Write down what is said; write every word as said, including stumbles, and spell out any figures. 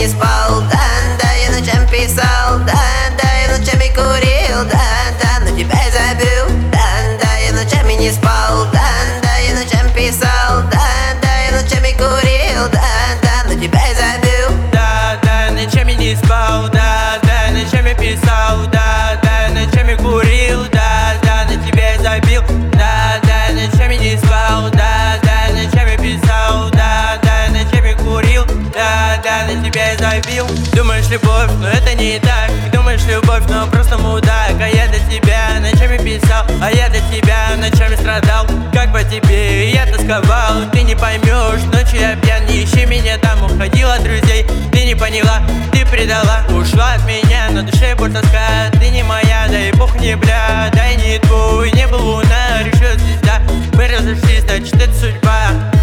не спал, да, да, я ночами писал, да, да, я ночами курил, да, да, но тебя я забыл, да, да, я ночами не спал, да, да, я ночами писал, да, да, я ночами курил, да, да, но тебя я забыл. Да, да, ночами не спал, да, да, ночами писал, да, да, ночами курил, да, да, на тебя я забил. Да, да, ночами не спал, да, да, ночами писал, да, да, ночами курил, да, да, на тебя я забил. Думаешь, любовь, но это не так. Думаешь, любовь, но просто мудак. А я до тебя ночами писал, а я до тебя ночами страдал. Как по тебе я тосковал, ты не поймешь. Ночью я пьян, не ищи меня там, уходил от друзей. Ты не поняла, ты предала, ушла от меня, на душе боль тоска. Ты не моя, да и бог не бля, да и не твой. Не был луна, решила звезда, мы разошлись, значит это судьба.